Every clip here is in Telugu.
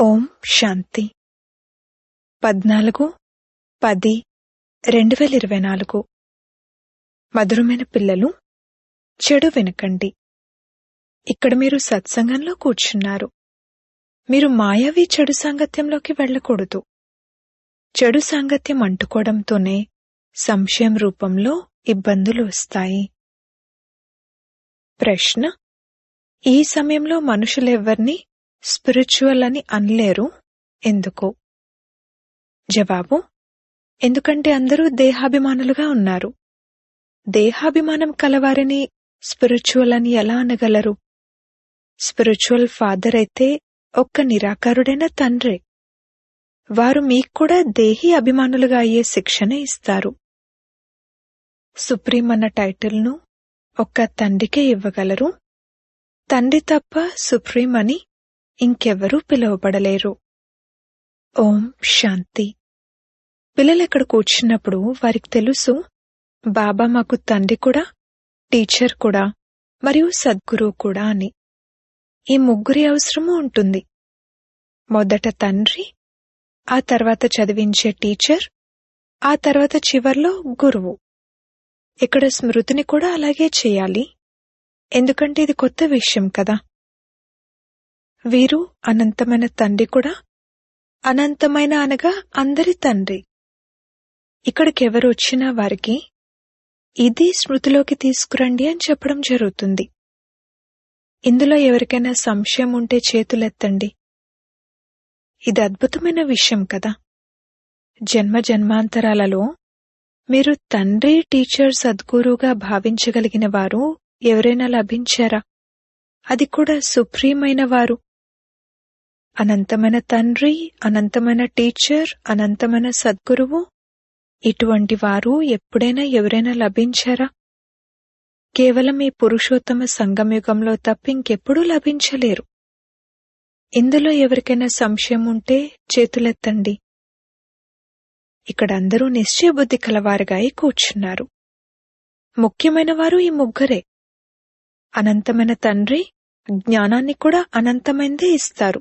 ఓం శాంతి 14/10/2024 మధురమైన పిల్లలు, చెడు వినకండి. ఇక్కడ మీరు సత్సంగంలో కూర్చున్నారు. మీరు మాయావి చెడు సాంగత్యంలోకి వెళ్ళకూడదు. చెడు సాంగత్యం అంటుకోవడంతోనే సంశయం రూపంలో ఇబ్బందులు వస్తాయి. ప్రశ్న: ఈ సమయంలో మనుషులెవ్వర్నీ స్పిరిచువల్ అని అనలేరు, ఎందుకు? జవాబు: ఎందుకంటే అందరూ దేహాభిమానులుగా ఉన్నారు. దేహాభిమానం కలవారిని స్పిరిచువల్ అని ఎలా అనగలరు? స్పిరిచువల్ ఫాదర్ అయితే ఒక్క నిరాకారుడైన తండ్రే. వారు మీకు కూడా దేహీ అభిమానులుగా అయ్యే శిక్షణ ఇస్తారు. సుప్రీం అన్న టైటిల్ను ఒక్క తండ్రికే ఇవ్వగలరు. తండ్రి తప్ప సుప్రీం అని ఇంకెవ్వరూ పిలువబడలేరు. ఓం శాంతి. పిల్లలెక్కడ కూర్చున్నప్పుడు వారికి తెలుసు, బాబా మాకు తండ్రి కూడా, టీచర్ కూడా మరియు సద్గురువు కూడా అని. ఈ ముగ్గురి అవసరమూ ఉంటుంది. మొదట తండ్రి, ఆ తర్వాత చదివించే టీచర్, ఆ తర్వాత చివర్లో గురువు. ఇక్కడ స్మృతిని కూడా అలాగే చేయాలి, ఎందుకంటే ఇది కొత్త విషయం కదా. వీరు అనంతమైన తండ్రి కూడా, అనంతమైన అనగా అందరి తండ్రి. ఇక్కడికెవరు వచ్చినా వారికి ఇది స్మృతిలోకి తీసుకురండి అని చెప్పడం జరుగుతుంది. ఇందులో ఎవరికైనా సంశయం ఉంటే చేతులెత్తండి. ఇది అద్భుతమైన విషయం కదా. జన్మ జన్మాంతరాలలో మీరు తండ్రి, టీచర్, సద్గురువుగా భావించగలిగిన వారు ఎవరైనా లభించారా? అది కూడా సుప్రీమైన వారు. అనంతమైన తండ్రి, అనంతమైన టీచర్, అనంతమైన సద్గురువు, ఇటువంటి వారు ఎప్పుడైనా ఎవరైనా లభించారా? కేవలం ఈ పురుషోత్తమ సంగమయుగంలో తప్ప ఇంకెప్పుడూ లభించలేరు. ఇందులో ఎవరికైనా సంశయం ఉంటే చేతులెత్తండి. ఇక్కడ అందరూ నిశ్చయబుద్ధి కలవారుగా కూర్చున్నారు. ముఖ్యమైన వారు ఈ ముగ్గురే. అనంతమైన తండ్రి జ్ఞానాన్ని కూడా అనంతమైందే ఇస్తారు.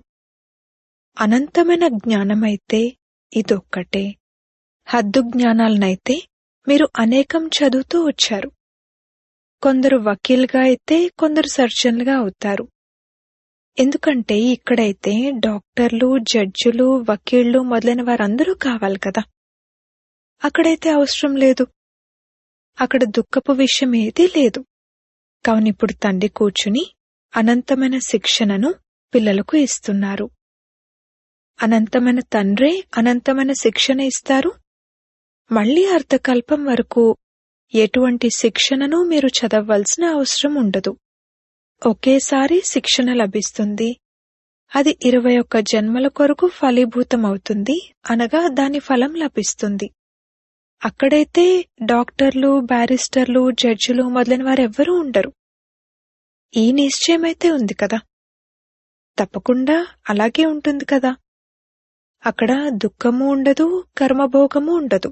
అనంతమైన జ్ఞానమైతే ఇదొక్కటే. హద్దు జ్ఞానాలనైతే మీరు అనేకం చదువుతూ వచ్చారు. కొందరు వకీల్గా అయితే కొందరు సర్జన్లుగా అవుతారు. ఎందుకంటే ఇక్కడైతే డాక్టర్లు, జడ్జిలు, వకీళ్లు మొదలైన వారందరూ కావాలి కదా. అక్కడైతే అవసరం లేదు. అక్కడ దుఃఖపు విషయం ఏదీ లేదు. కావున ఇప్పుడు తండ్రి కూర్చుని అనంతమైన శిక్షణను పిల్లలకు ఇస్తున్నారు. అనంతమైన తండ్రే అనంతమైన శిక్షణ ఇస్తారు. మళ్లీ అర్ధకల్పం వరకు ఎటువంటి శిక్షణను మీరు చదవవలసిన అవసరం ఉండదు. ఒకేసారి శిక్షణ లభిస్తుంది. అది 21 జన్మల కొరకు ఫలీభూతమవుతుంది, అనగా దాని ఫలం లభిస్తుంది. అక్కడైతే డాక్టర్లు, బ్యారిస్టర్లు, జడ్జిలు మొదలైన వారెవ్వరూ ఉండరు. ఈ నిశ్చయమైతే ఉంది కదా. తప్పకుండా అలాగే ఉంటుంది కదా. అక్కడ దుఃఖము ఉండదు, కర్మభోగము ఉండదు.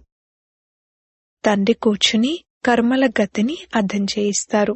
తండ్రి కూర్చుని కర్మల గతిని అర్థం చేయిస్తారు.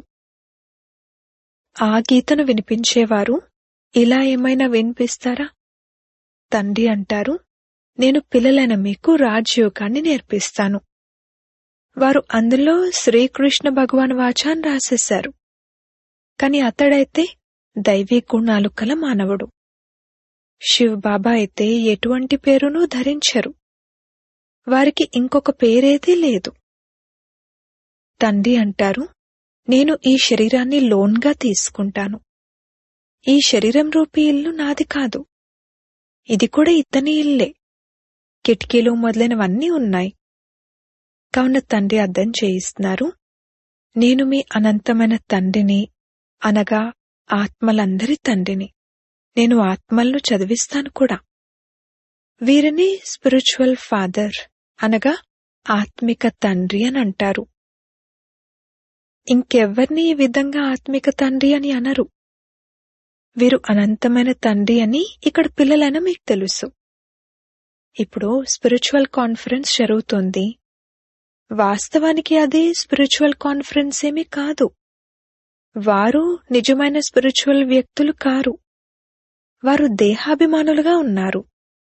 ఆ గీతను వినిపించేవారు ఇలా ఏమైనా వినిపిస్తారా? తండ్రి అంటారు, నేను పిల్లలైన మీకు రాజయోగాన్ని నేర్పిస్తాను. వారు అందులో శ్రీకృష్ణ భగవాన్ వాచాన్ రాసేశారు. కాని అతడైతే దైవీ గుణాలు కల మానవుడు. శివ్ బాబా అయితే ఎటువంటి పేరునూ ధరించరు. వారికి ఇంకొక పేరేదీ లేదు. తండ్రి అంటారు, నేను ఈ శరీరాన్ని లోన్గా తీసుకుంటాను. ఈ శరీరం రూపీ ఇల్లు నాది కాదు. ఇది కూడా ఇతని ఇల్లే. కిటికీలు మొదలైనవన్నీ ఉన్నాయి. కావున తండ్రి అర్థం చేయిస్తున్నారు, నేను మీ అనంతమైన తండ్రిని, అనగా ఆత్మలందరి తండ్రిని. నేను ఆత్మలను చదివిస్తాను కూడా. వీరిని స్పిరిచువల్ ఫాదర్, అనగా ఆత్మిక తండ్రి అని అంటారు. ఇంకెవ్వర్నీ ఈ విధంగా ఆత్మిక తండ్రి అని అనరు. వీరు అనంతమైన తండ్రి అని ఇక్కడ పిల్లలైనా మీకు తెలుసు. ఇప్పుడు స్పిరిచువల్ కాన్ఫరెన్స్ జరుగుతోంది. వాస్తవానికి అది స్పిరిచువల్ కాన్ఫరెన్స్ ఏమీ కాదు. వారు నిజమైన స్పిరిచువల్ వ్యక్తులు కారు. వారు దేహాభిమానులుగా ఉన్నారు.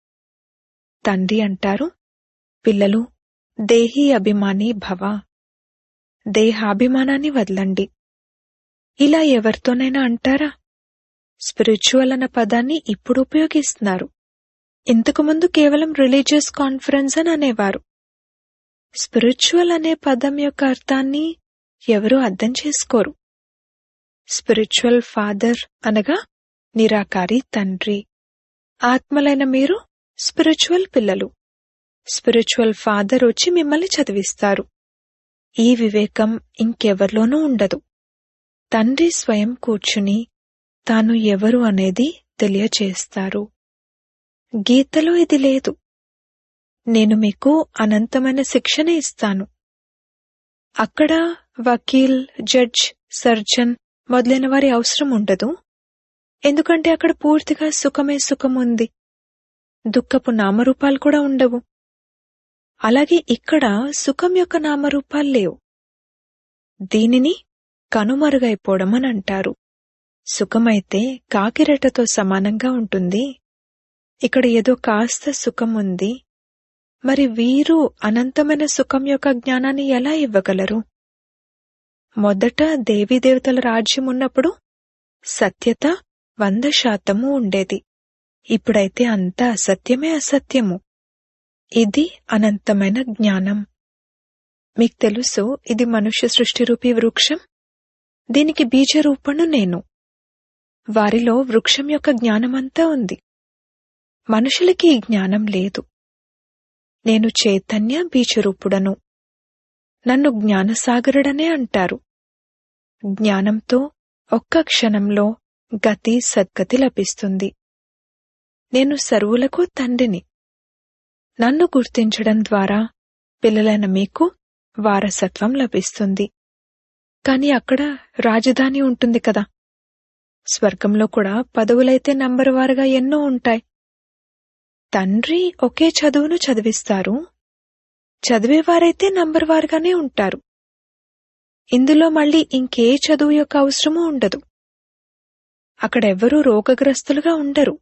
తండ్రి అంటారు, పిల్లలు, దేహీ అభిమాని భవ, దేహాభిమానాన్ని వదలండి. ఇలా ఎవరితోనైనా అంటారా? స్పిరిచువల్ అన్న పదాన్ని ఇప్పుడు ఉపయోగిస్తున్నారు. ఇంతకుముందు కేవలం రిలీజియస్ కాన్ఫరెన్స్ అని అనేవారు. స్పిరిచువల్ అనే పదం యొక్క అర్థాన్ని ఎవరూ అర్థం చేసుకోరు. స్పిరిచువల్ ఫాదర్ అనగా నిరాకారి తండ్రి. ఆత్మలైన మీరు స్పిరిచువల్ పిల్లలు. స్పిరిచువల్ ఫాదర్ వచ్చి మిమ్మల్ని చదివిస్తారు. ఈ వివేకం ఇంకెవరిలోనూ ఉండదు. తండ్రి స్వయం కూర్చుని తాను ఎవరు అనేది తెలియచేస్తారు. గీతలో ఇది లేదు. నేను మీకు అనంతమైన శిక్షణ ఇస్తాను. అక్కడ వకీల్, జడ్జ్, సర్జన్ మొదలైన వారి అవసరం ఉండదు. ఎందుకంటే అక్కడ పూర్తిగా సుఖమే సుఖం ఉంది. దుఃఖపు నామరూపాలు కూడా ఉండవు. అలాగే ఇక్కడ సుఖం యొక్క నామరూపాలు లేవు. దీనిని కనుమరుగైపోవడం అని అంటారు. సుఖమైతే కాకిరెట్టతో సమానంగా ఉంటుంది. ఇక్కడ ఏదో కాస్త సుఖం ఉంది. మరి వీరు అనంతమైన సుఖం యొక్క జ్ఞానాన్ని ఎలా ఇవ్వగలరు? మొదట దేవీదేవతల రాజ్యం ఉన్నప్పుడు సత్యత 100% ఉండేది. ఇప్పుడైతే అంతా అసత్యమే అసత్యము. ఇది అనంతమైన జ్ఞానం. మీకు తెలుసు, ఇది మనుష్య సృష్టి రూపీ వృక్షం. దీనికి బీజరూపణు నేను. వారిలో వృక్షం యొక్క జ్ఞానమంతా ఉంది. మనుషులకి ఈ జ్ఞానం లేదు. నేను చైతన్య బీజరూపుడను. నన్ను జ్ఞానసాగరుడనే అంటారు. జ్ఞానంతో ఒక్క క్షణంలో గతి సద్గతి లభిస్తుంది. నేను సర్వులకు తండ్రిని. నన్ను గుర్తించడం ద్వారా పిల్లలైన మీకు వారసత్వం లభిస్తుంది. కాని అక్కడ రాజధాని ఉంటుంది కదా. స్వర్గంలో కూడా పదవులైతే నంబరువారుగా ఎన్నో ఉంటాయి. తండ్రి ఒకే చదువును చదివిస్తారు. చదివేవారైతే నంబరువారుగానే ఉంటారు. ఇందులో మళ్ళీ ఇంకే చదువు యొక్క అవసరమూ ఉండదు. అక్కడెవ్వరూ రోగగ్రస్తులుగా ఉండరు.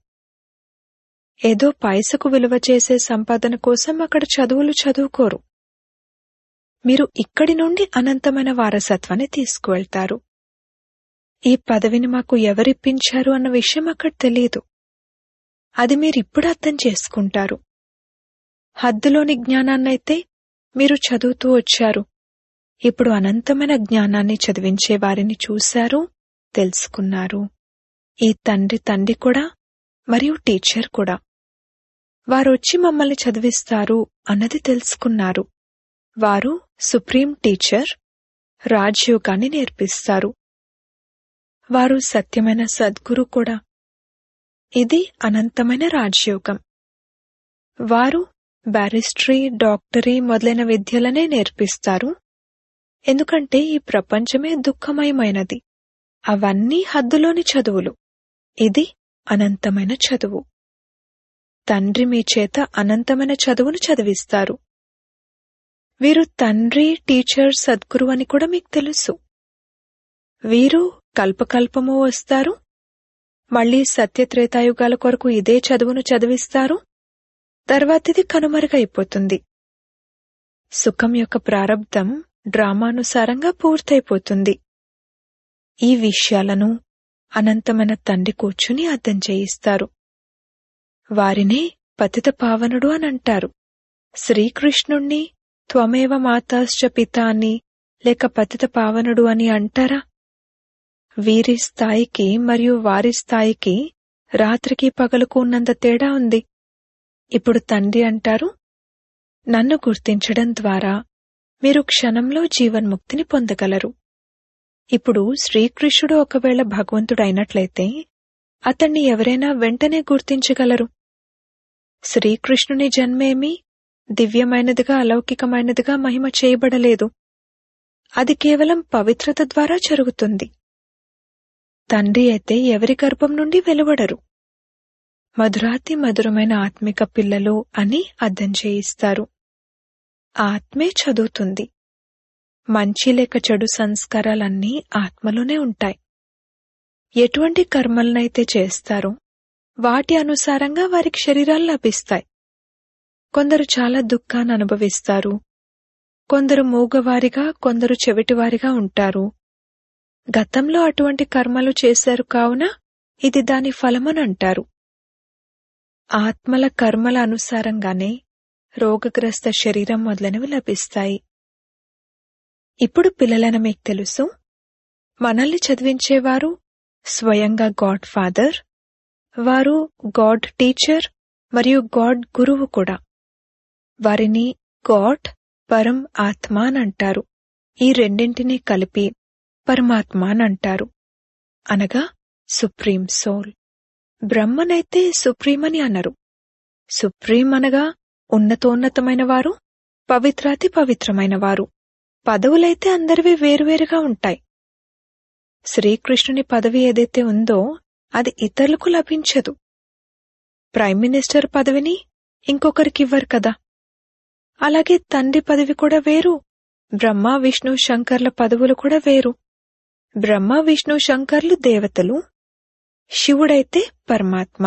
ఏదో పైసకు విలువ చేసే సంపాదన కోసం అక్కడ చదువులు చదువుకోరు. మీరు ఇక్కడి నుండి అనంతమైన వారసత్వాన్ని తీసుకువెళ్తారు. ఈ పదవిని మాకు ఎవరిప్పించారు అన్న విషయం అక్కడ తెలీదు. అది మీరిప్పుడు అర్థం చేసుకుంటారు. హద్దులోని జ్ఞానాన్నైతే మీరు చదువుతూ వచ్చారు. ఇప్పుడు అనంతమైన జ్ఞానాన్ని చదివించే వారిని చూశారు, తెలుసుకున్నారు. ఈ తండ్రి కూడా మరియు టీచర్ కూడా. వారొచ్చి మమ్మల్ని చదివిస్తారు అన్నది తెలుసుకున్నారు. వారు సుప్రీం టీచర్, రాజయోగాన్ని నేర్పిస్తారు. వారు సత్యమైన సద్గురు కూడా. ఇది అనంతమైన రాజయోగం. వారు బ్యారిస్టరీ, డాక్టరీ మొదలైన విద్యలనే నేర్పిస్తారు. ఎందుకంటే ఈ ప్రపంచమే దుఃఖమయమైనది. అవన్నీ హద్దులోని చదువులు. ఇది అనంతమైన చదువు. తండ్రి మీ చేత అనంతమైన చదువును చదివిస్తారు. వీరు తండ్రి, టీచర్, సద్గురు అని కూడా మీకు తెలుసు. వీరు కల్పకల్పము వస్తారు. మళ్లీ సత్యత్రేతాయుగాల కొరకు ఇదే చదువును చదివిస్తారు. తర్వాతిది కనుమరుగైపోతుంది. సుఖం యొక్క ప్రారబ్ధం డ్రామానుసారంగా పూర్తయిపోతుంది. ఈ విషయాలను అనంతమైన తండ్రి కూర్చుని అర్థం చేయిస్తారు. వారినే పతిత పావనుడు అనంటారు. శ్రీకృష్ణుణ్ణి త్వమేవ మాతాశ్చ పిత అని లేక పతిత పావనుడు అని అంటారా? వీరి స్థాయికి మరియు వారి స్థాయికి రాత్రికి పగలుకు ఉన్నంత తేడా ఉంది. ఇప్పుడు తండ్రి అంటారు, నన్ను గుర్తించడం ద్వారా మీరు క్షణంలో జీవన్ముక్తిని పొందగలరు. ఇప్పుడు శ్రీకృష్ణుడు ఒకవేళ భగవంతుడైనట్లయితే అతన్ని ఎవరైనా వెంటనే గుర్తించగలరు. శ్రీకృష్ణుని జన్మేమీ దివ్యమైనదిగా, అలౌకికమైనదిగా మహిమ చేయబడలేదు. అది కేవలం పవిత్రత ద్వారా జరుగుతుంది. తండ్రి అయితే ఎవరి గర్భం నుండి వెలువడరు. మధురాతి మధురమైన ఆత్మిక పిల్లలు అని అర్థం చేయిస్తారు. ఆత్మే చదువుతుంది. మంచి లేక చెడు సంస్కారాలన్నీ ఆత్మలోనే ఉంటాయి. ఎటువంటి కర్మలనైతే చేస్తారో వాటి అనుసారంగా వారికి శరీరాలు లభిస్తాయి. కొందరు చాలా దుఃఖాన్ని అనుభవిస్తారు, కొందరు మూగవారిగా, కొందరు చెవిటివారిగా ఉంటారు. గతంలో అటువంటి కర్మలు చేశారు కావున ఇది దాని ఫలమనంటారు. ఆత్మల కర్మల అనుసారంగానే రోగగ్రస్త శరీరం మొదలైనవి లభిస్తాయి. ఇప్పుడు పిల్లలైన మీకు తెలుసు, మనల్ని చదివించేవారు స్వయంగా గాడ్ ఫాదర్, వారు గాడ్ టీచర్ మరియు గాడ్ గురువు కూడా. వారిని గాడ్, పరం ఆత్మ అనంటారు. ఈ రెండింటినీ కలిపి పరమాత్మ అనంటారు, అనగా సుప్రీం సోల్. బ్రహ్మనైతే సుప్రీం అని అనరు. సుప్రీం అనగా ఉన్నతోన్నతమైన వారు, పవిత్రాతి పవిత్రమైన వారు. పదవులైతే అందరివి వేరువేరుగా ఉంటాయి. శ్రీకృష్ణుని పదవి ఏదైతే ఉందో అది ఇతరులకు లభించదు. ప్రైమ్ మినిస్టర్ పదవిని ఇంకొకరికివ్వరు కదా. అలాగే తండ్రి పదవి కూడా వేరు, బ్రహ్మ విష్ణు శంకర్ల పదవులు కూడా వేరు. బ్రహ్మ విష్ణు శంకర్లు దేవతలు, శివుడైతే పరమాత్మ.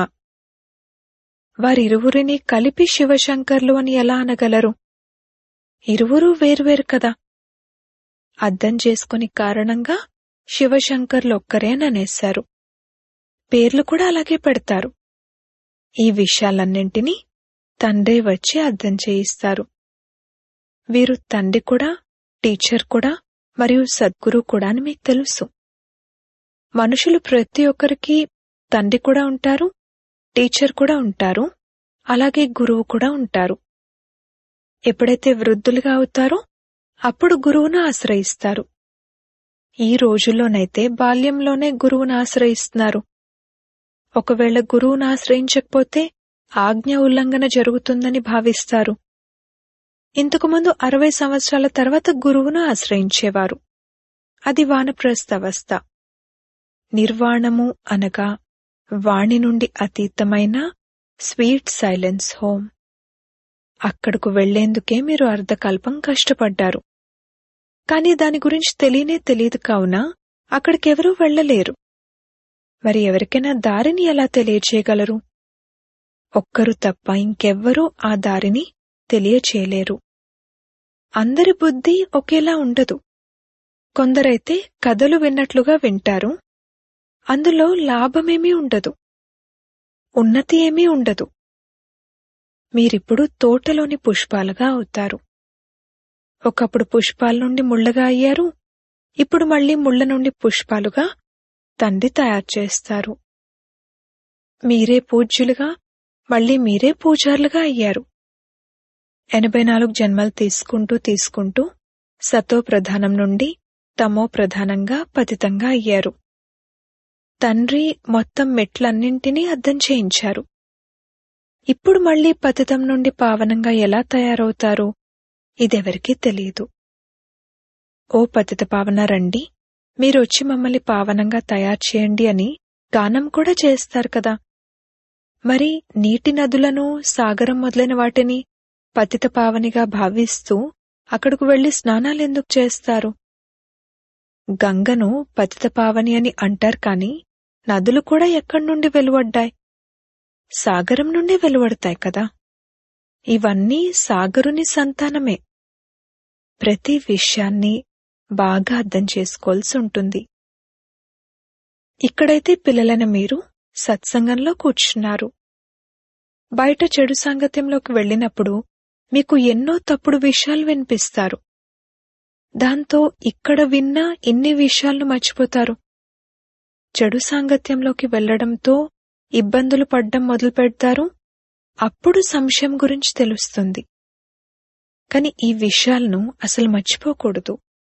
వారిరువురిని కలిపి శివశంకర్లు అని ఎలా అనగలరు? ఇరువురూ వేర్వేరు కదా. అర్థం చేసుకుని కారణంగా శివశంకర్లొక్కరే అని అనేశారు. పేర్లు కూడా అలాగే పెడతారు. ఈ విషయాలన్నింటినీ తండ్రే వచ్చి అర్థం చేయిస్తారు. వీరు తండ్రి కూడా, టీచర్ కూడా మరియు సద్గురు కూడా అని మీకు తెలుసు. మనుషులు ప్రతి ఒక్కరికి తండ్రి కూడా ఉంటారు, టీచర్ కూడా ఉంటారు, అలాగే గురువు కూడా ఉంటారు. ఎప్పుడైతే వృద్ధులుగా అవుతారో అప్పుడు గురువును ఆశ్రయిస్తారు. ఈ రోజుల్లోనైతే బాల్యంలోనే గురువును ఆశ్రయిస్తున్నారు. ఒకవేళ గురువును ఆశ్రయించకపోతే ఆజ్ఞ ఉల్లంఘన జరుగుతుందని భావిస్తారు. ఇంతకుముందు 60 సంవత్సరాల తర్వాత గురువును ఆశ్రయించేవారు. అది వానప్రస్థావస్థ. నిర్వాణము అనగా వాణి నుండి అతీతమైన స్వీట్ సైలెన్స్ హోమ్. అక్కడకు వెళ్లేందుకే మీరు అర్ధకల్పం కష్టపడ్డారు. కాని దాని గురించి తెలియదు కావున అక్కడికెవరూ వెళ్లలేరు. మరి ఎవరికైనా దారిని ఎలా తెలియచేయగలరు? ఒక్కరు తప్ప ఇంకెవ్వరూ ఆ దారిని తెలియచేయలేరు. అందరి బుద్ధి ఒకేలా ఉండదు. కొందరైతే కథలు విన్నట్లుగా వింటారు. అందులో లాభమేమీ ఉండదు, ఉన్నతి ఏమీ ఉండదు. మీరిప్పుడు తోటలోని పుష్పాలుగా అవుతారు. ఒకప్పుడు పుష్పాల నుండి ముళ్ళగా అయ్యారు, ఇప్పుడు మళ్లీ ముళ్ళ నుండి పుష్పాలుగా తండ్రి తయారు చేస్తారు. మీరే పూజ్యులుగా, మళ్లీ మీరే పూజారులుగా అయ్యారు. 84 జన్మలు తీసుకుంటూ సతో ప్రధానం నుండి తమో ప్రధానంగా పతితంగా అయ్యారు. తండ్రి మొత్తం మెట్లన్నింటినీ అర్థం చేయించారు. ఇప్పుడు మళ్లీ పతితం నుండి పావనంగా ఎలా తయారవుతారో ఇదెవరికీ తెలియదు. ఓ పతిత పావన రండి, మీరొచ్చి మమ్మల్ని పావనంగా తయారు చేయండి అని గానం కూడా చేస్తారు కదా. మరి నీటి నదులను, సాగరం మొదలైన వాటిని పతిత పావనిగా భావిస్తూ అక్కడకు వెళ్లి స్నానాలెందుకు చేస్తారు? గంగను పతిత పావని అని అంటారు కాని నదులు కూడా ఎక్కడి నుండి వెలువడ్డాయి? సాగరం నుండి వెలువడతాయి కదా. ఇవన్నీ సాగరుని సంతానమే. ప్రతి విషయాన్ని బాగా అర్థం చేసుకోవాల్సి ఉంటుంది. ఇక్కడైతే పిల్లలైన మీరు సత్సంగంలో కూర్చున్నారు. బయట చెడు సాంగత్యంలోకి వెళ్లినప్పుడు మీకు ఎన్నో తప్పుడు విషయాలు వినిపిస్తారు. దాంతో ఇక్కడ విన్నా ఇన్ని విషయాలను మర్చిపోతారు. చెడు సాంగత్యంలోకి వెళ్లడంతో ఇబ్బందులు పడ్డం మొదలుపెడతారు. అప్పుడు సంశయం గురించి తెలుస్తుంది. కాని ఈ విషయాలను అసలు మర్చిపోకూడదు.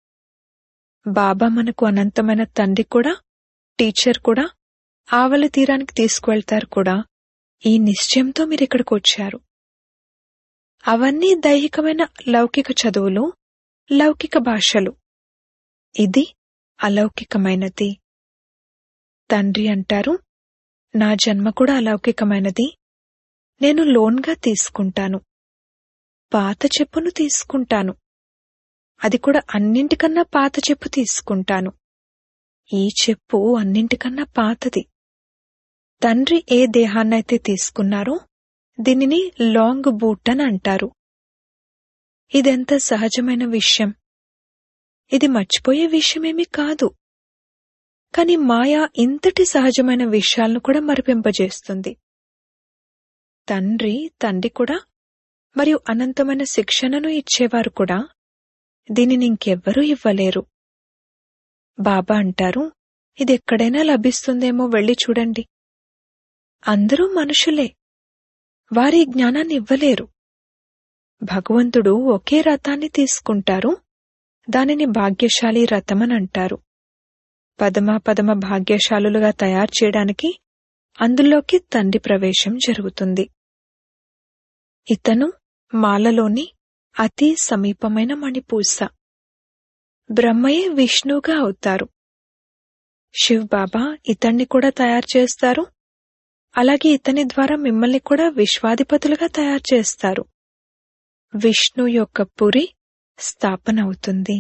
బాబా మనకు అనంతమైన తండ్రి కూడా, టీచర్ కూడా, ఆవలి తీరానికి తీసుకువెళ్తారు కూడా. ఈ నిశ్చయంతో మీరిక్కడికి వచ్చారు. అవన్నీ దైహికమైన లౌకిక చదువులు, లౌకిక భాషలు. ఇది అలౌకికమైనది. తండ్రి అంటారు, నా జన్మ కూడా అలౌకికమైనది. నేను లోన్గా తీసుకుంటాను. పాత చెప్పును తీసుకుంటాను. అది కూడా అన్నింటికన్నా పాత చెప్పు తీసుకుంటాను. ఈ చెప్పు అన్నింటికన్నా పాతది. తండ్రి ఏ దేహాన్నైతే తీసుకున్నారో దీనిని లాంగ్ బూట్ అని అంటారు. ఇదెంత సహజమైన విషయం. ఇది మర్చిపోయే విషయమేమీ కాదు. కాని మాయ ఇంతటి సహజమైన విషయాలను కూడా మరిపింపజేస్తుంది. తండ్రి కూడా మరియు అనంతమైన శిక్షణను ఇచ్చేవారు కూడా దీనిని ఇంకెవ్వరూ ఇవ్వలేరు. బాబా అంటారు, ఇది ఎక్కడైనా లభిస్తుందేమో వెళ్ళి చూడండి. అందరూ మనుషులే, వారి జ్ఞానాన్ని ఇవ్వలేరు. భగవంతుడు ఒకే రథాన్ని తీసుకుంటారు, దానిని భాగ్యశాలి రథమనంటారు. పదమ భాగ్యశాలులుగా తయారు చేయడానికి అందులోకి తండ్రి ప్రవేశం జరుగుతుంది. ఇతను మాలలోని అతి సమీపమైన మణిపూస. బ్రహ్మయే విష్ణువుగా అవుతారు. శివ్ బాబా ఇతన్ని కూడా తయారు చేస్తారు. అలాగే ఇతని ద్వారా మిమ్మల్ని కూడా విశ్వాధిపతులుగా తయారు చేస్తారు. విష్ణు యొక్క పురి స్థాపన అవుతుంది.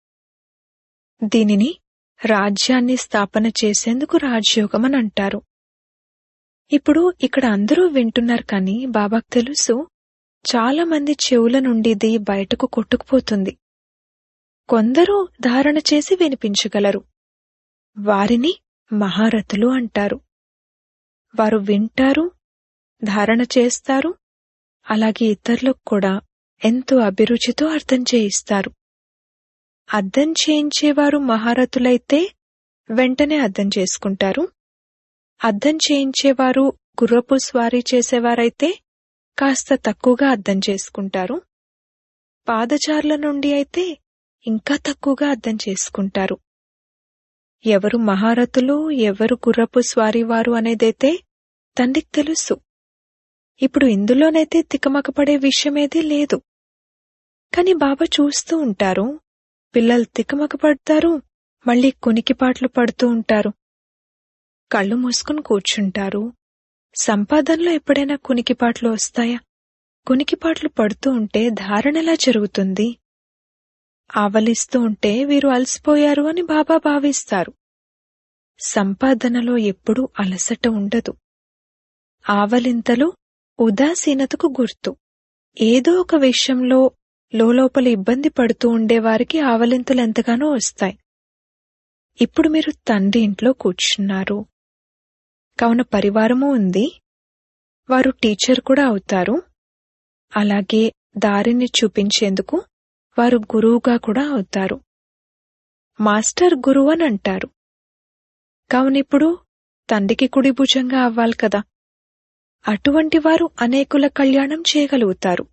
దీనిని రాజ్యాన్ని స్థాపన చేసేందుకు రాజయోగం అని అంటారు. ఇప్పుడు ఇక్కడ అందరూ వింటున్నారు, కానీ బాబాకు తెలుసు చాలా మంది చెవుల నుండి ఇది బయటకు కొట్టుకుపోతుంది. కొందరు ధారణ చేసి వినిపించగలరు. వారిని మహారథులు అంటారు. వారు వింటారు, ధారణ చేస్తారు, అలాగే ఇతరులకు కూడా ఎంతో అభిరుచితో అర్థం చేయిస్తారు. అర్థం చేయించేవారు మహారథులైతే వెంటనే అర్థం చేసుకుంటారు. అర్థం చేయించేవారు గుర్రపు స్వారీ చేసేవారైతే కాస్త తక్కువగా అర్థం చేసుకుంటారు. పాదచారుల నుండి అయితే ఇంకా తక్కువగా అర్థం చేసుకుంటారు. ఎవరు మహారథులు, ఎవరు గుర్రపు స్వారీవారు అనేదైతే తండ్రికి తెలుసు. ఇప్పుడు ఇందులోనైతే తికమకపడే విషయమేదీ లేదు. కాని బాబా చూస్తూ ఉంటారు, పిల్లలు తికమకపడతారు, మళ్లీ కునికిపాట్లు పడుతూ ఉంటారు. కళ్ళు మూసుకుని కూర్చుంటారు. సంపాదనలో ఎప్పుడైనా కునికిపాట్లు వస్తాయా? కునికిపాట్లు పడుతూ ఉంటే ధారణలా జరుగుతుంది. ఆవలిస్తూ ఉంటే వీరు అలసిపోయారు అని బాబా భావిస్తారు. సంపాదనలో ఎప్పుడూ అలసట ఉండదు. ఆవలింతలు ఉదాసీనతకు గుర్తు. ఏదో ఒక విషయంలో లోపల ఇబ్బంది పడుతూ ఉండేవారికి ఆవలింతలు ఎంతగానో వస్తాయి. ఇప్పుడు మీరు తండ్రి ఇంట్లో కూర్చున్నారు, కావున పరివారమూ ఉంది. వారు టీచర్ కూడా అవుతారు. అలాగే దారిని చూపించేందుకు వారు గురువుగా కూడా అవుతారు. మాస్టర్ గురువు అని అంటారు. కావునిప్పుడు తండ్రికి కుడి భుజంగా అవ్వాలి కదా. అటువంటి వారు అనేకుల కళ్యాణం చేయగలుగుతారు.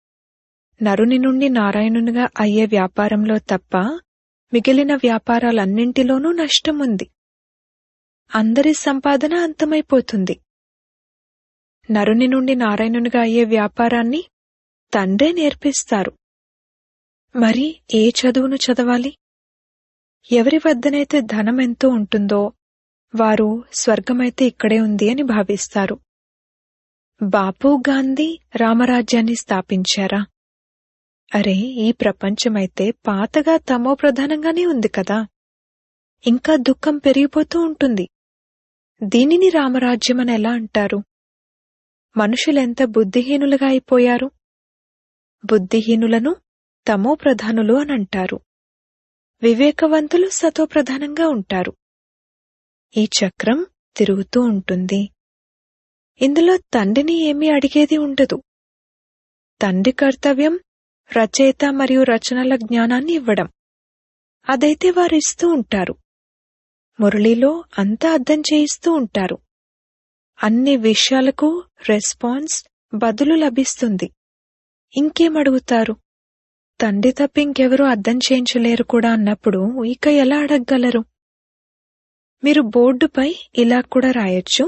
నరుని నుండి నారాయణునిగా అయ్యే వ్యాపారంలో తప్ప మిగిలిన వ్యాపారాలన్నింటిలోనూ నష్టముంది. అందరి సంపాదన అంతమైపోతుంది. నరుని నుండి నారాయణునిగా అయ్యే వ్యాపారాన్ని తండ్రే నేర్పిస్తారు. మరి ఏ చదువును చదవాలి? ఎవరి వద్దనైతే ధనమెంతో ఉంటుందో వారు స్వర్గమైతే ఇక్కడే ఉంది అని భావిస్తారు. బాపు గాంధీ రామరాజ్యాన్ని స్థాపించారా? అరే, ఈ ప్రపంచమైతే పాతగా తమో ప్రధానంగానే ఉంది కదా. ఇంకా దుఃఖం పెరిగిపోతూ ఉంటుంది. దీనిని రామరాజ్యమని ఎలా అంటారు? మనుషులెంత బుద్ధిహీనులుగా అయిపోయారు. బుద్ధిహీనులను తమో ప్రధానులు అనంటారు. వివేకవంతులు సతో ప్రధానంగా ఉంటారు. ఈ చక్రం తిరుగుతూ ఉంటుంది. ఇందులో తండ్రిని ఏమీ అడిగేది ఉండదు. తండ్రి కర్తవ్యం రచయిత మరియు రచనల జ్ఞానాన్ని ఇవ్వడం. అదైతే వారిస్తూ ఉంటారు. మురళిలో అంతా అర్థం చేయిస్తూ ఉంటారు. అన్ని విషయాలకు రెస్పాన్స్, బదులు లభిస్తుంది. ఇంకేమడుగుతారు? తండ్రి తప్ప ఇంకెవరూ అర్థం చేయించలేరు కూడా అన్నప్పుడు ఇక ఎలా అడగగలరు? మీరు బోర్డుపై ఇలా కూడా రాయొచ్చు,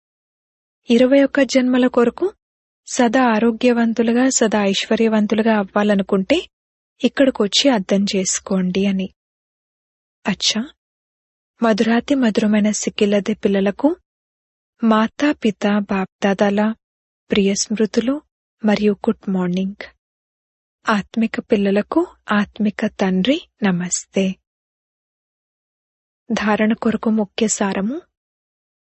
21 జన్మల కొరకు సదా ఆరోగ్యవంతులుగా, సదా ఐశ్వర్యవంతులుగా అవ్వాలనుకుంటే ఇక్కడికొచ్చి అర్థం చేసుకోండి అని. అచ్చా, మధురాతి మధురమైన సిక్కిలదే పిల్లలకు మాతా పిత బాప్దాదాల ప్రియ స్మృతులు మరియు గుడ్ మార్నింగ్. ఆత్మిక పిల్లలకు ఆత్మిక తండ్రి నమస్తే. ధారణ కొరకు ముఖ్య సారము: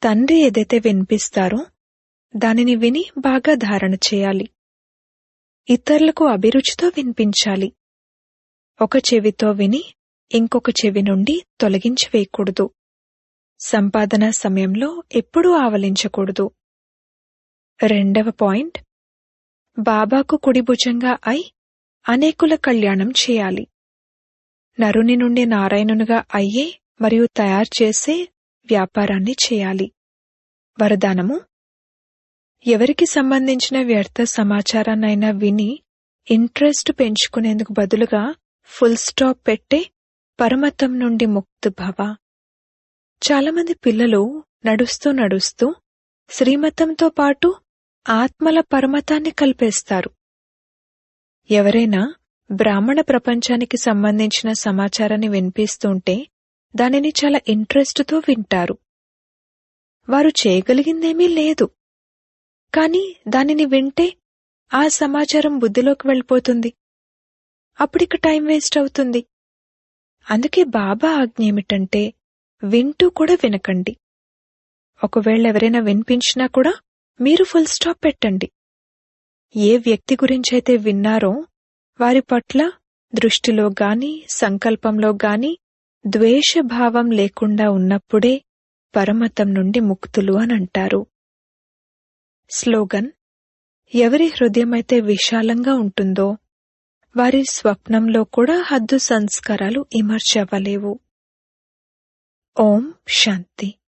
తండ్రి ఏదైతే వినిపిస్తారో దానిని విని బాగా ధారణ చేయాలి. ఇతరులకు అభిరుచితో వినిపించాలి. ఒక చెవితో విని ఇంకొక చెవి నుండి తొలగించి వేయకూడదు. సంపాదన సమయంలో ఎప్పుడూ ఆవలించకూడదు. 2వ పాయింట్, బాబాకు కుడిభుజంగా అయి అనేకుల కళ్యాణం చేయాలి. నరుని నుండి నారాయణునిగా అయ్యే మరియు తయారు చేసే వ్యాపారాన్ని చేయాలి. వరదానము: ఎవరికి సంబంధించిన వ్యర్థ సమాచారాన్నైనా విని ఇంట్రెస్ట్ పెంచుకునేందుకు బదులుగా ఫుల్ స్టాప్ పెట్టే పరమతం నుండి ముక్త్ భవ. చాలామంది పిల్లలు నడుస్తూ నడుస్తూ శ్రీమతంతో పాటు ఆత్మల పరమతాన్ని కలిపేస్తారు. ఎవరైనా బ్రాహ్మణ ప్రపంచానికి సంబంధించిన సమాచారాన్ని వినిపిస్తుంటే దానిని చాలా ఇంట్రెస్ట్తో వింటారు. వారు చేయగలిగిందేమీ లేదు, కాని దానిని వింటే ఆ సమాచారం బుద్ధిలోకి వెళ్ళిపోతుంది. అప్పుడిక టైం వేస్ట్ అవుతుంది. అందుకే బాబా ఆజ్ఞ ఏమిటంటే వింటూ కూడా వినకండి. ఒకవేళ ఎవరైనా వినిపించినా కూడా మీరు ఫుల్ స్టాప్ పెట్టండి. ఏ వ్యక్తి గురించైతే విన్నారో వారి పట్ల దృష్టిలో గాని సంకల్పంలో గాని ద్వేషభావం లేకుండా ఉన్నప్పుడే పరమతం నుండి ముక్తులు అనంటారు. స్లోగన్: ఎవరి హృదయమైతే విశాలంగా ఉంటుందో వారి స్వప్నంలో కూడా హద్దు సంస్కారాలు ఇమర్చవ్వలేవు. ఓం శాంతి.